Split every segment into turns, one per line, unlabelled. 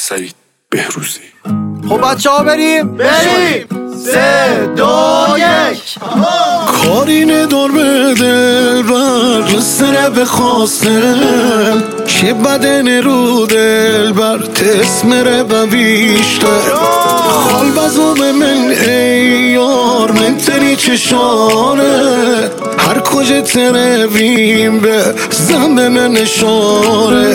سعید بهروزی.
خب بچه ها بریم 3 2 1.
کاری ندار به دل بر سر بخواستم چه بدن رو دل بر تسمره و بیشتر خال بزوم من ای یار من تنی چشانه هر کجا ترویم به زن به من نشانه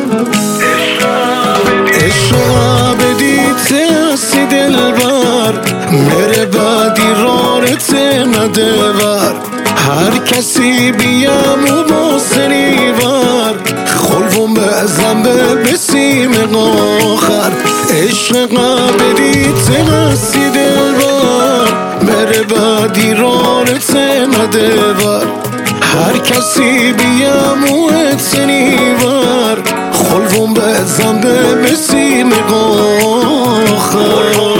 عشق بدیت هستی دل بر میره بعدی رارت نده بر هر کسی بیم و باسنی بر خلوم بزن به بسیم آخر عشق بدیت هستی دل بر میره بعدی رارت نده بر هر کسی بیم و اتنی بر خلوم بزن به بسیم آخر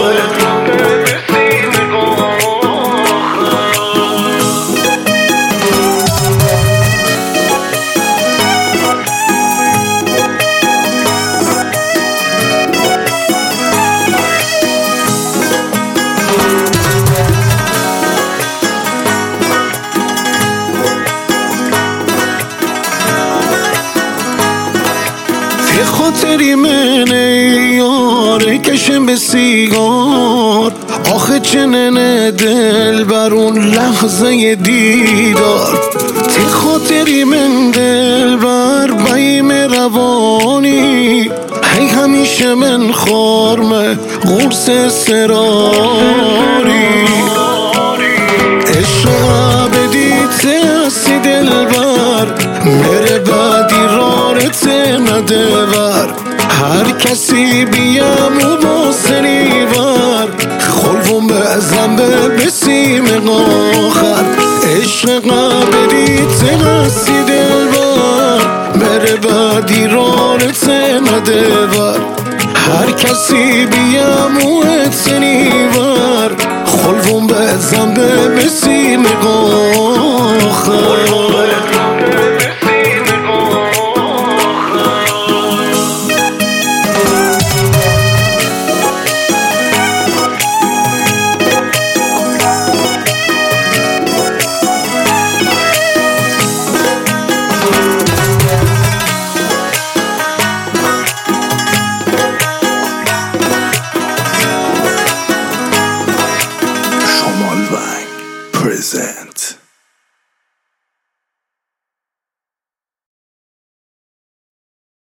خاطری من یاره کشم به سیگار آخه چنن دل بر اون لحظه دیدار تی خاطری من دل بر بیم روانی هی همیشه من خارمه قرص سراری عشق بدیت هستی دل بر میره بعدی رارت نده بر هر کسی بیم و باسنی بر خلوم بزن به بسیم آخر عشق بدیت هستی دل بر میره بعدی رارت نده بر هر کسی بیم و اتنی بر خلوم بزن به بسیم آخر